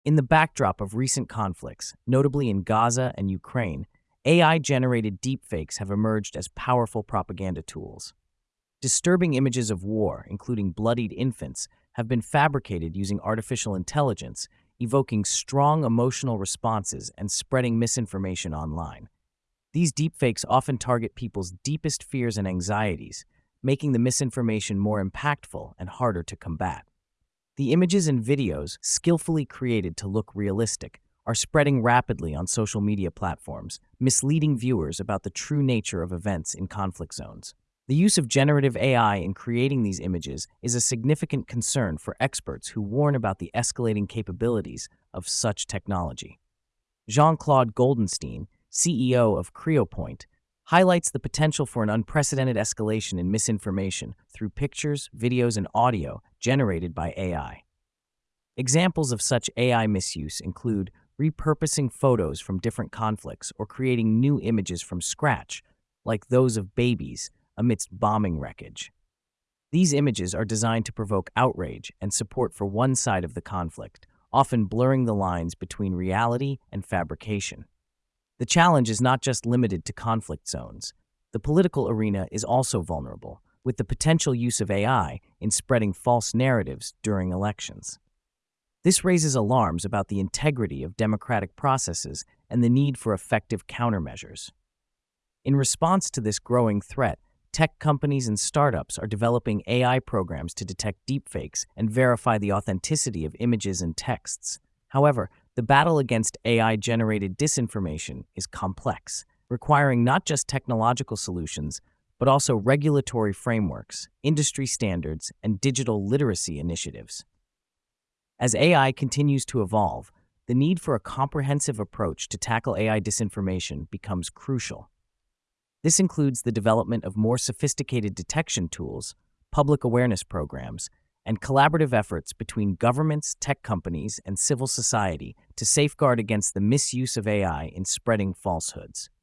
In the backdrop of recent conflicts, notably in Gaza and Ukraine, AI-generated deepfakes have emerged as powerful propaganda tools. Disturbing images of war, including bloodied infants, have been fabricated using artificial intelligence, evoking strong emotional responses and spreading misinformation online. These deepfakes often target people's deepest fears and anxieties, making the misinformation more impactful and harder to combat. The images and videos, skillfully created to look realistic, are spreading rapidly on social media platforms, misleading viewers about the true nature of events in conflict zones. The use of generative AI in creating these images is a significant concern for experts who warn about the escalating capabilities of such technology. Jean-Claude Goldenstein, CEO of CreoPoint, highlights the potential for an unprecedented escalation in misinformation through pictures, videos, and audio generated by AI. Examples of such AI misuse include repurposing photos from different conflicts or creating new images from scratch, like those of babies, amidst bombing wreckage. These images are designed to provoke outrage and support for one side of the conflict, often blurring the lines between reality and fabrication. The challenge is not just limited to conflict zones. The political arena is also vulnerable, with the potential use of AI in spreading false narratives during elections. This raises alarms about the integrity of democratic processes and the need for effective countermeasures. In response to this growing threat, tech companies and startups are developing AI programs to detect deepfakes and verify the authenticity of images and texts. However, the battle against AI-generated disinformation is complex, requiring not just technological solutions, but also regulatory frameworks, industry standards, and digital literacy initiatives. As AI continues to evolve, the need for a comprehensive approach to tackle AI disinformation becomes crucial. This includes the development of more sophisticated detection tools, public awareness programs, and collaborative efforts between governments, tech companies, and civil society to safeguard against the misuse of AI in spreading falsehoods.